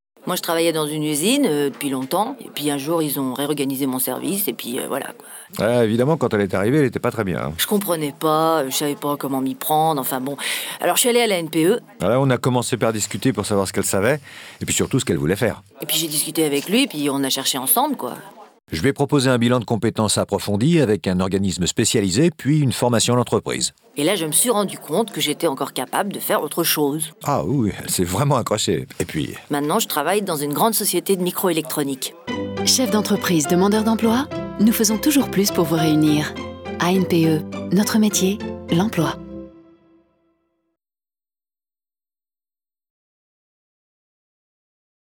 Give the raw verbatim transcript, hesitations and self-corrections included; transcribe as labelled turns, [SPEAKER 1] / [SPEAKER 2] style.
[SPEAKER 1] Moi, je travaillais dans une usine euh, depuis longtemps, et puis un jour, ils ont réorganisé mon service, et puis euh, voilà, quoi.
[SPEAKER 2] Ouais, évidemment, quand elle est arrivée, elle était pas très bien, hein.
[SPEAKER 1] Je comprenais pas, euh, je savais pas comment m'y prendre, enfin bon. Alors, je suis allée à la N P E,
[SPEAKER 2] Alors, on a commencé par discuter pour savoir ce qu'elle savait, et puis surtout ce qu'elle voulait faire.
[SPEAKER 1] et puis j'ai discuté avec lui, puis on a cherché ensemble, quoi.
[SPEAKER 2] Je vais proposer un bilan de compétences approfondi avec un organisme spécialisé, puis une formation à l'entreprise.
[SPEAKER 1] Et là, je me suis rendu compte que j'étais encore capable de faire autre chose.
[SPEAKER 2] Ah oui, elle s'est vraiment accrochée. Et puis,
[SPEAKER 1] Maintenant, je travaille dans une grande société de microélectronique.
[SPEAKER 3] Chef d'entreprise, demandeur d'emploi, nous faisons toujours plus pour vous réunir. A N P E, notre métier, l'emploi.